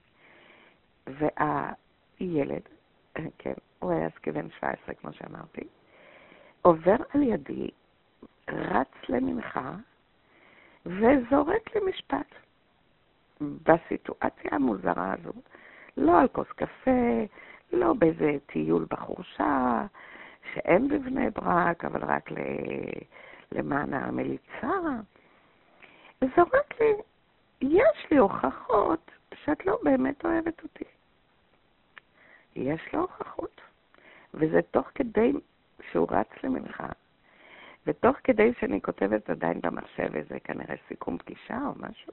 Speaker 1: והילד, כן, הוא היה אז כבן 17 כמו שאמרתי, עובר על ידי, רץ למנחה וזורק לי משפט. בסיטואציה המוזרה הזו, לא על כוס קפה, לא באיזה טיול בחורשה, שאין בבני ברק, אבל רק למען המליצה. זורק לי, יש לי הוכחות שאת לא באמת אוהבת אותי. יש לו הוכחות. וזה תוך כדי שהוא רץ למנחה, ותוך כדי שאני כותבת עדיין במחשב איזה כנראה סיכום פגישה או משהו.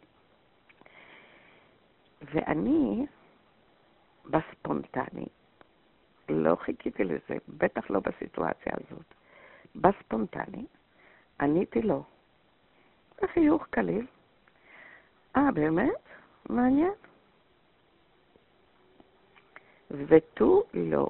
Speaker 1: ואני, בספונטני, לא חיכיתי לזה, בטח לא בסיטואציה הזאת. בספונטני, עניתי לו. בחיוך קליל. באמת? מעניין. ותו לא.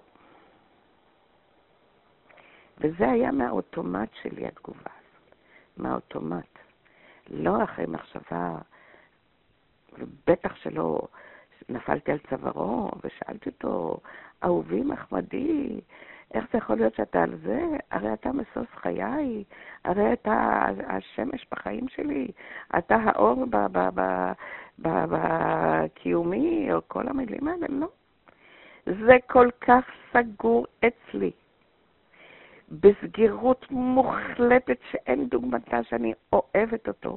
Speaker 1: וזה היה מהאוטומט שלי התגובה הזאת. מהאוטומט. לא אחרי מחשבה, ובטח שלא נפלתי על צווארו ושאלתי אותו, אהובי מחמדי, איך זה יכול להיות שאתה על זה? הרי אתה מסוס חיי, הרי אתה השמש בחיים שלי, אתה האור בקיומי, או כל המילים האלה, לא. זה כל כך סגור אצלי, בסגירות מוחלטת שאין דוגמתה שאני אוהבת אותו.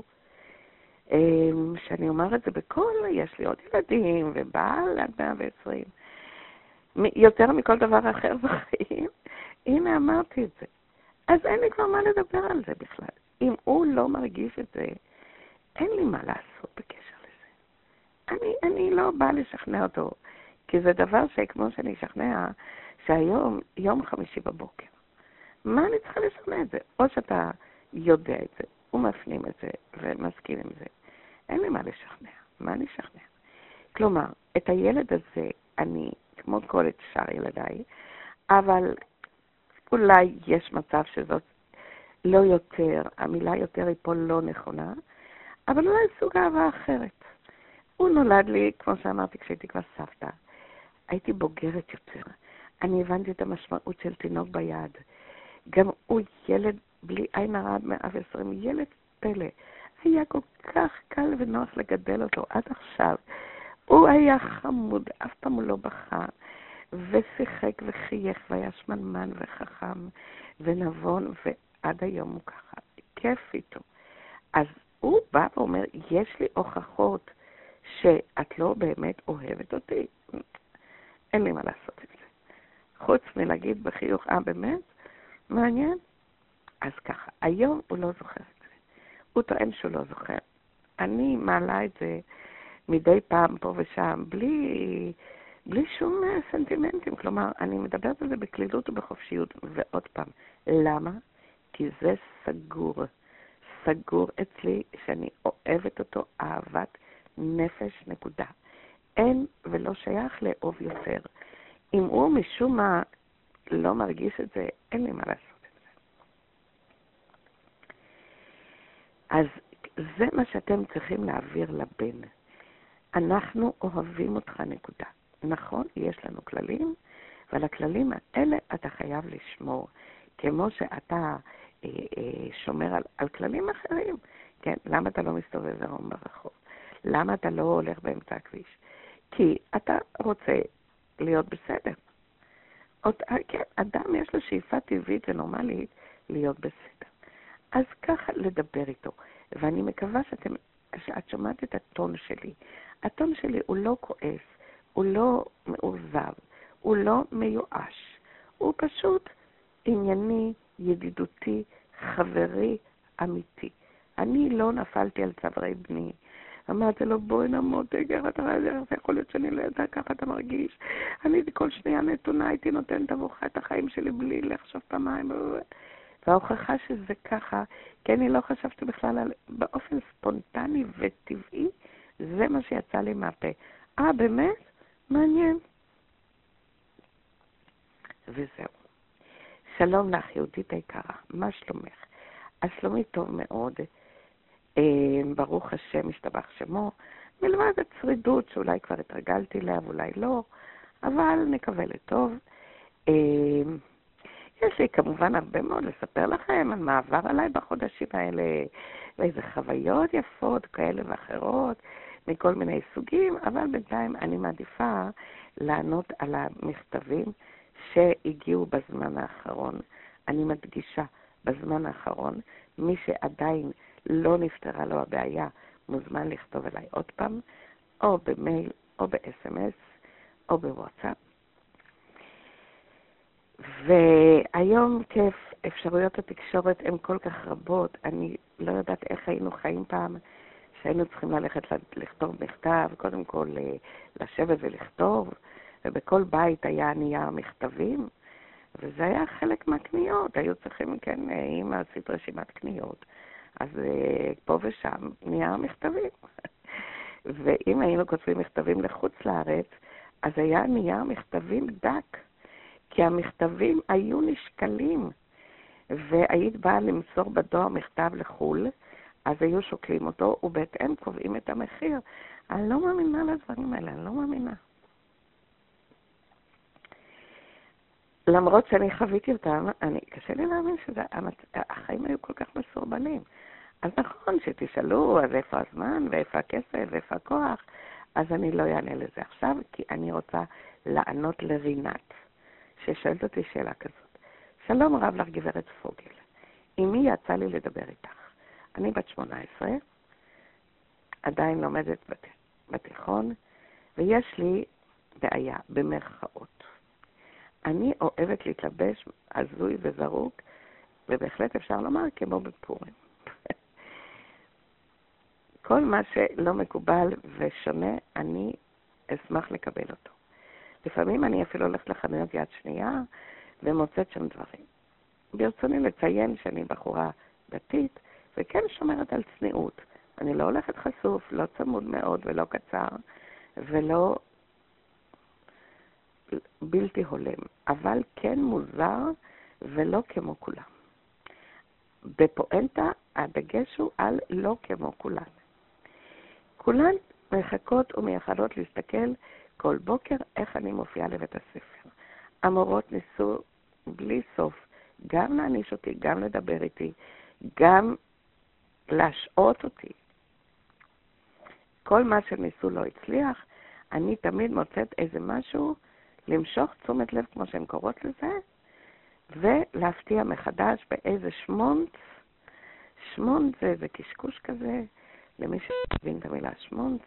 Speaker 1: שאני אומר את זה בכל, יש לי עוד ילדים ובעל עד 120. יותר מכל דבר אחר בחיים. הנה אמרתי את זה. אז אין לי כבר מה לדבר על זה בכלל. אם הוא לא מרגיש את זה, אין לי מה לעשות בקשר לזה. אני לא באה לשכנע אותו, כי זה דבר שכמו שאני אשכנע, שהיום, יום חמישי בבוקר, מה אני צריכה לשכנע את זה? או שאתה יודע את זה, הוא מפנים את זה ומסכים עם זה. אין לי מה לשכנע. מה אני אשכנע? כלומר, את הילד הזה, אני, כמו כל את שאר ילדיי, אבל אולי יש מצב שזאת לא יותר, המילה יותר היא פה לא נכונה, אבל אולי סוג אהבה אחרת. הוא נולד לי, כמו שאמרתי, כשהייתי כבר סבתא. הייתי בוגרת יותר. אני הבנתי את המשמעות של תינוק ביד. גם הוא ילד בלי עין הרע 120, ילד פלא. היה כל כך קל ונוח לגדל אותו עד עכשיו. הוא היה חמוד, אף פעם הוא לא בכה, ושיחק וחייך, והיה שמנמן וחכם ונבון, ועד היום הוא ככה. כיף איתו. אז הוא בא ואומר, יש לי הוכחות שאת לא באמת אוהבת אותי. אין לי מה לעשות עם זה. חוץ מלהגיד בחיוך, באמת? מעניין? אז ככה, היום הוא לא זוכר את זה. הוא טוען שהוא לא זוכר. אני מעלה את זה מדי פעם פה ושם, בלי שום סנטימנטים. כלומר, אני מדברת על זה בכלילות ובחופשיות. ועוד פעם, למה? כי זה סגור. סגור אצלי שאני אוהבת אותו אהבת נפש נקודה. אין ולא שייך לאהוב יותר. אם הוא משום מה לא מרגיש את זה, אין לי מה לעשות את זה. אז זה מה שאתם צריכים להעביר לבן. אנחנו אוהבים אותך נקודה. נכון, יש לנו כללים, ועל הכללים האלה אתה חייב לשמור, כמו שאתה שומר על כללים אחרים. כן? למה אתה לא מסתובב עירום ברחוב? למה אתה לא הולך באמצע הכביש? כי אתה רוצה להיות בסדר. כן, אדם יש לו שאיפה טבעית ונורמלית להיות בסדר. אז ככה לדבר איתו. ואני מקווה שאת שומעת את הטון שלי. הטון שלי הוא לא כועס, הוא לא מעוזב, הוא לא מיואש. הוא פשוט ענייני, ידידותי, חברי, אמיתי. אני לא נפלתי על צווארי בני. אמרתי לו, בואי נמות, ככה אתה יכול להיות שאני לא יודע, ככה אתה מרגיש. אני כל שנייה נתונה, הייתי נותנת עבורך את החיים שלי בלי לחשוב פעמיים. וההוכחה שזה ככה, כי אני לא חשבתי בכלל באופן ספונטני וטבעי, זה מה שיצא לי מהפה. באמת? מעניין. וזהו. שלום לך, יהודית היקרה, מה שלומך? אז שלומי טוב מאוד, ברוך השם, משתבח שמו, מלבד הצרידות שאולי כבר התרגלתי לה, ואולי לא, אבל נקווה לטוב. יש לי כמובן הרבה מאוד לספר לכם על מה עבר עליי בחודשים האלה, ואיזה חוויות יפות כאלה ואחרות, מכל מיני סוגים, אבל בינתיים אני מעדיפה לענות על המכתבים שהגיעו בזמן האחרון. אני מדגישה, בזמן האחרון, מי שעדיין לא נפתרה לו הבעיה, מוזמן לכתוב אליי עוד פעם, או במייל, או ב-SMS, או בוואטסאפ. והיום כיף, אפשרויות התקשורת הן כל כך רבות, אני לא יודעת איך היינו חיים פעם, שהיינו צריכים ללכת לכתוב מכתב, קודם כל לשבת ולכתוב, ובכל בית היה נייר מכתבים, וזה היה חלק מהקניות, היו צריכים, כן, אם עשית רשימת קניות, אז פה ושם נייר מכתבים. ואם היינו כותבים מכתבים לחוץ לארץ, אז היה נייר מכתבים דק, כי המכתבים היו נשקלים, והיית באה למסור בדואר מכתב לחול, אז היו שוקלים אותו, ובהתאם קובעים את המחיר. אני לא מאמינה לדברים האלה, אני לא מאמינה. למרות שאני חוויתי אותם, קשה לי להאמין שהחיים היו כל כך מסורבלים. אז נכון שתשאלו, אז איפה הזמן, ואיפה הכסף, ואיפה הכוח, אז אני לא אענה לזה עכשיו, כי אני רוצה לענות לרינת, ששואלת אותי שאלה כזאת. שלום רב לך גברת פוגל, עם מי יצא לי לדבר איתך? אני בת 18, עדיין לומדת בתיכון, ויש לי בעיה במרכאות. אני אוהבת להתלבש הזוי וזרוק, ובהחלט אפשר לומר כמו בפורים. כל מה שלא מקובל ושונה, אני אשמח לקבל אותו. לפעמים אני אפילו הולכת לחנויות יד שנייה ומוצאת שם דברים. ברצוני לציין שאני בחורה דתית, וכן שומרת על צניעות. אני לא הולכת חשוף, לא צמוד מאוד ולא קצר, ולא בלתי הולם, אבל כן מוזר ולא כמו כולם. בפואנטה הדגש הוא על לא כמו כולן. כולן מחכות ומייחדות להסתכל כל בוקר איך אני מופיעה לבית הספר. המורות ניסו בלי סוף גם להעניש אותי, גם לדבר איתי, גם להשעות אותי. כל מה שניסו לא הצליח, אני תמיד מוצאת איזה משהו למשוך תשומת לב, כמו שהן קוראות לזה, ולהפתיע מחדש באיזה שמונץ. שמונץ זה איזה קשקוש כזה, למי שמבין את המילה שמונץ,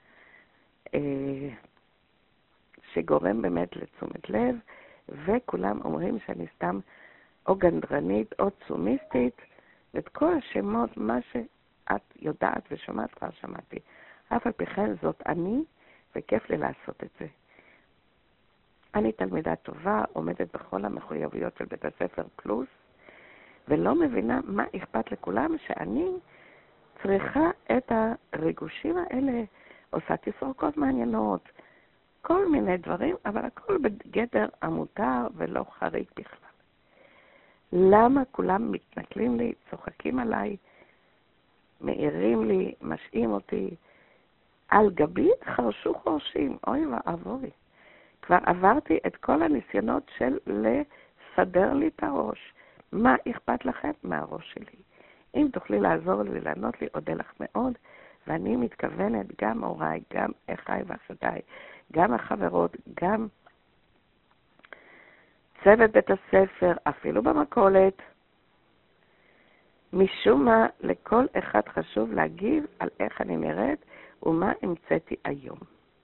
Speaker 1: שגורם באמת לתשומת לב, וכולם אומרים שאני סתם או גנדרנית או תשומיסטית, ואת כל השמות, מה שאת יודעת ושומעת כבר שמעתי. אף על פי כן זאת אני, וכיף לי לעשות את זה. אני תלמידה טובה, עומדת בכל המחויבויות של בית הספר פלוס, ולא מבינה מה אכפת לכולם שאני צריכה את הריגושים האלה, עושה תסרוקות מעניינות, כל מיני דברים, אבל הכל בגדר המותר ולא חריג בכלל. למה כולם מתנכלים לי, צוחקים עליי, מעירים לי, משאים אותי, על גבי חרשו חורשים, אוי ואבוי. כבר עברתי את כל הניסיונות של לסדר לי את הראש. מה אכפת לכם מהראש שלי? אם תוכלי לעזור לי, לענות לי, אודה לך מאוד, ואני מתכוונת גם הוריי, גם אחיי ואחיותיי, גם החברות, גם צוות בית הספר, אפילו במכולת. משום מה, לכל אחד חשוב להגיב על איך אני נראית ומה המצאתי היום.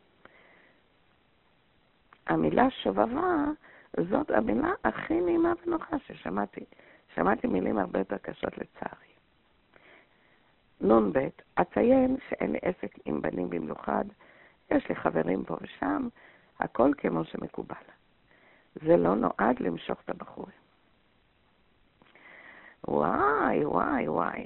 Speaker 1: המילה שובבה, זאת המילה הכי נעימה ונוחה ששמעתי. שמעתי מילים הרבה יותר קשות לצערי. נון ב', אציין שאין לי עסק עם בנים במיוחד, יש לי חברים פה ושם, הכל כמו שמקובל. זה לא נועד למשוך את הבחורים. וואי, וואי, וואי.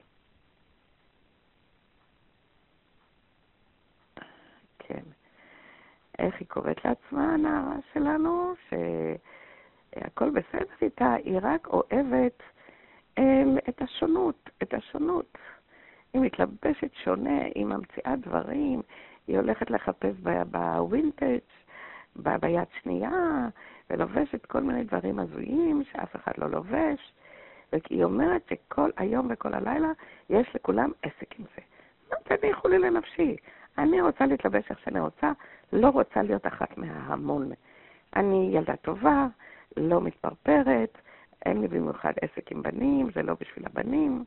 Speaker 1: כן. איך היא קוראת לעצמה, הנערה שלנו? שהכל בסדר איתה, היא רק אוהבת את השונות, את השונות. היא מתלבשת שונה, היא ממציאה דברים, היא הולכת לחפש בווינטג', ביד שנייה, ולובשת כל מיני דברים הזויים שאף אחד לא לובש. והיא אומרת שכל היום וכל הלילה יש לכולם עסק עם זה. לא תניחו לי לנפשי. אני רוצה להתלבש איך שאני רוצה, לא רוצה להיות אחת מההמון. אני ילדה טובה, לא מתפרפרת, אין לי במיוחד עסק עם בנים, זה לא בשביל הבנים.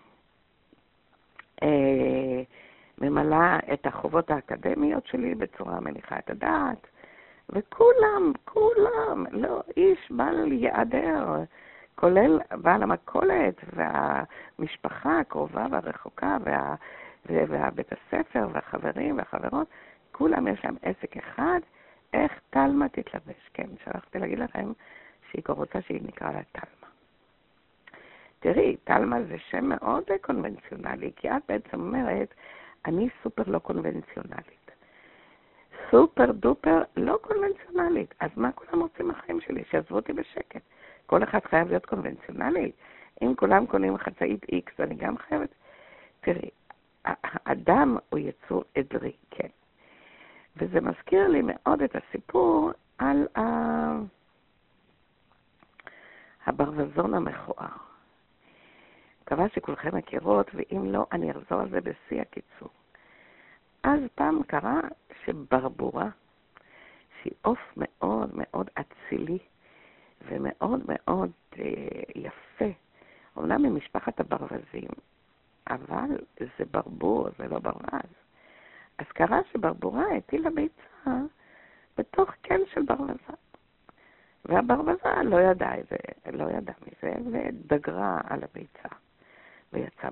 Speaker 1: ממלאה את החובות האקדמיות שלי בצורה מניחה את הדעת, וכולם, לא, איש בעל יעדר, כולל בעל המכולת והמשפחה הקרובה והרחוקה והבית הספר והחברים והחברות, כולם יש להם עסק אחד, איך תלמה תתלבש. כן, שלחתי להגיד לכם שהיא רוצה שהיא נקרא לה תלמה. תראי, תלמה זה שם מאוד קונבנציונלי, כי את בעצם אומרת, אני סופר לא קונבנציונלית. סופר דופר לא קונבנציונלית. אז מה כולם רוצים מהחיים שלי? שעזבו אותי בשקט. כל אחד חייב להיות קונבנציונלי. אם כולם קונים חצאית X, אני גם חייבת. תראי, האדם הוא יצור עדרי, כן. וזה מזכיר לי מאוד את הסיפור על הברווזון המכוער. מקווה שכולכם מכירות, ואם לא, אני אחזור על זה בשיא הקיצור. אז פעם קרה שברבורה, שהיא עוף מאוד מאוד אצילי, ומאוד מאוד יפה, אומנם ממשפחת הברווזים, אבל זה ברבור, זה לא ברווז. אז קרה שברבורה הטילה ביצה בתוך קן של ברווזה. והברווזה לא ידע מזה, ודגרה על הביצה. ויצא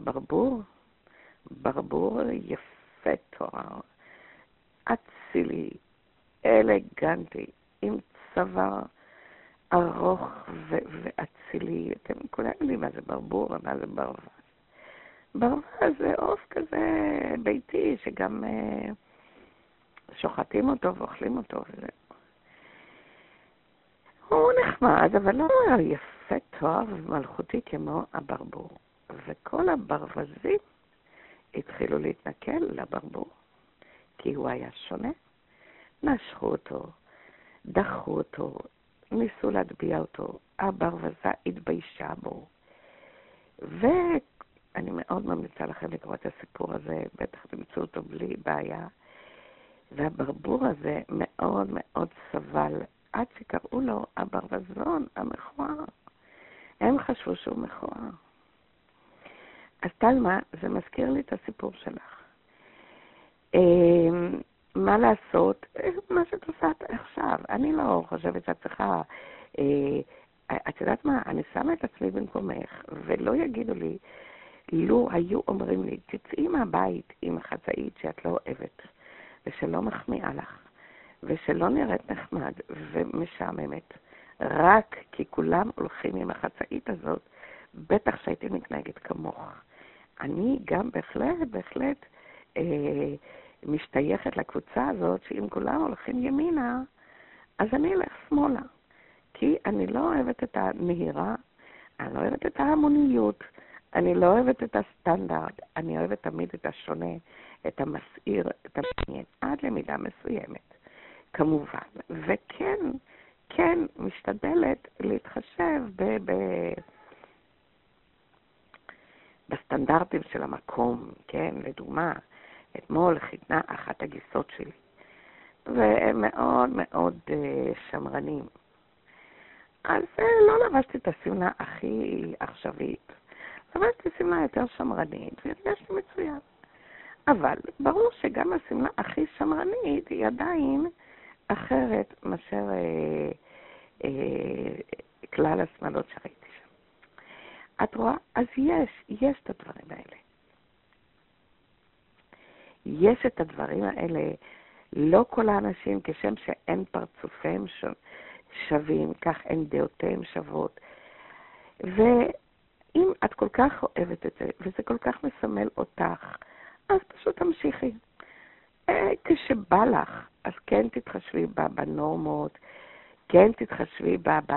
Speaker 1: ברבור יפה תואר, אצילי, אלגנטי, עם צוואר ארוך ואצילי. אתם כולם יודעים מה זה ברבור ומה זה ברווז. ברווז זה עוף כזה ביתי, שגם שוחטים אותו ואוכלים אותו. הוא נחמד, אבל לא יפה תואר ומלכותי כמו הברבור. וכל הברווזים התחילו להתנכל לברבור, כי הוא היה שונה. נשכו אותו, דחו אותו, ניסו להטביע אותו, הברוזה התביישה בו. ואני מאוד ממליצה לכם לקרוא את הסיפור הזה, בטח תמצאו אותו בלי בעיה. והברבור הזה מאוד מאוד סבל, עד שקראו לו הברווזון המכוער. הם חשבו שהוא מכוער. אז תלמה, זה מזכיר לי את הסיפור שלך. מה לעשות? מה שאת עושה עכשיו. אני לא חושבת שאת צריכה... את יודעת מה? אני שמה את עצמי במקומך, ולא יגידו לי, לו היו אומרים לי, תצאי מהבית עם החצאית שאת לא אוהבת, ושלא מחמיאה לך, ושלא נראית נחמד ומשעממת, רק כי כולם הולכים עם החצאית הזאת, בטח שהייתי מתנהגת כמוך. אני גם בהחלט משתייכת לקבוצה הזאת, שאם כולם הולכים ימינה, אז אני אלך שמאלה. כי אני לא אוהבת את הנהירה, אני לא אוהבת את ההמוניות, אני לא אוהבת את הסטנדרט, אני אוהבת תמיד את השונה, את המסעיר, את המעניין, עד למידה מסוימת. כמובן. וכן, כן, משתדלת להתחשב בסטנדרטים של המקום, כן? לדוגמה, אתמול חיתנה אחת הגיסות שלי, והם מאוד מאוד שמרנים. אז לא לבשתי את הסמלה הכי עכשווית, לבשתי סמלה יותר שמרנית, והרגשתי מצוין. אבל ברור שגם הסמלה הכי שמרנית היא עדיין אחרת מאשר כלל השמלות שראיתי שם. את רואה? אז יש את הדברים האלה. יש את הדברים האלה. לא כל האנשים, כשם שאין פרצופיהם שווים, כך אין דעותיהם שוות. ואם את כל כך אוהבת את זה, וזה כל כך מסמל אותך, אז פשוט תמשיכי. כשבא לך, אז כן תתחשבי בנורמות, כן תתחשבי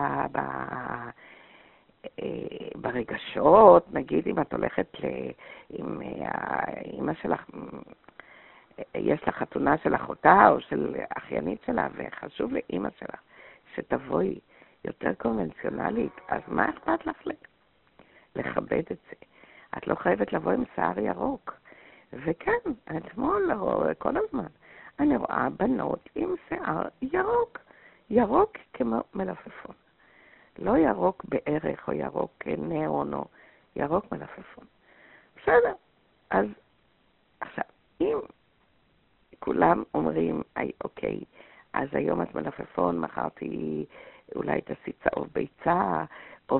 Speaker 1: ברגשות. נגיד אם את הולכת עם אמא שלך, יש לך חתונה של אחותה או של אחיינית שלה, וחשוב לאמא שלך שתבואי יותר קונבנציונלית, אז מה אכפת לך לכבד את זה? את לא חייבת לבוא עם שיער ירוק. וכן, אתמול, כל הזמן, אני רואה בנות עם שיער ירוק. ירוק כמו מלפפון. לא ירוק בערך או ירוק נאון או ירוק מלפפון. בסדר. אז עכשיו, אם כולם אומרים, אוקיי, אז היום את מלפפון, מחרתי אולי תעשי צהוב ביצה, או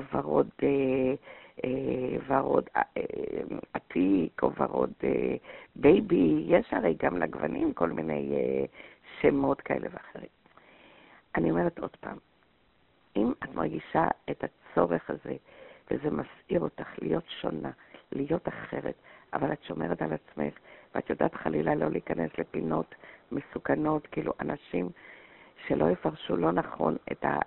Speaker 1: ורוד עתיק, או ורוד בייבי. יש הרי גם לגוונים כל מיני שמות כאלה ואחרים. אני אומרת עוד פעם, אם את מרגישה את הצורך הזה, וזה מסעיר אותך להיות שונה, להיות אחרת, אבל את שומרת על עצמך, ואת יודעת חלילה לא להיכנס לפינות מסוכנות, כאילו אנשים שלא יפרשו לא נכון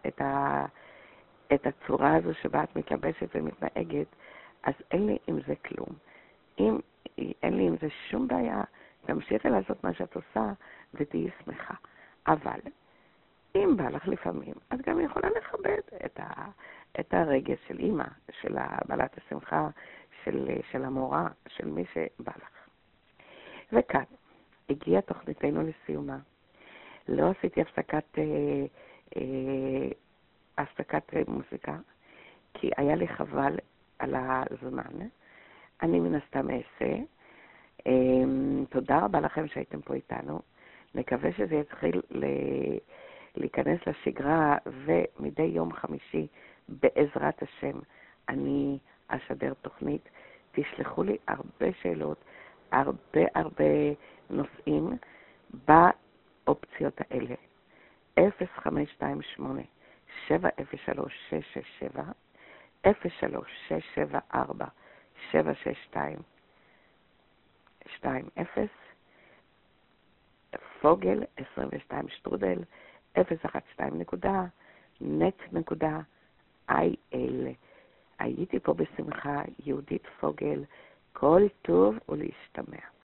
Speaker 1: את הצורה הזו שבה את מתלבשת ומתנהגת, אז אין לי עם זה כלום. אין לי עם זה שום בעיה, תמשיכי לעשות מה שאת עושה ותהיי שמחה. אבל אם בא לך לפעמים, את גם יכולה לכבד את הרגש של אמא, של בעלת השמחה, של המורה, של מי שבא לך. וכאן הגיעה תוכניתנו לסיומה. לא עשיתי הפסקת מוזיקה, כי היה לי חבל על הזמן. אני מן הסתם אעשה. תודה רבה לכם שהייתם פה איתנו. נקווה שזה יתחיל להיכנס לשגרה, ומדי יום חמישי, בעזרת השם, אני אשדר תוכנית. תשלחו לי הרבה שאלות, הרבה נושאים באופציות האלה. 0528 703 667 03-674-762-20 פוגל 22 שטרודל 012.net.il. הייתי פה בשמחה, יהודית פוגל, כל טוב ולהשתמע.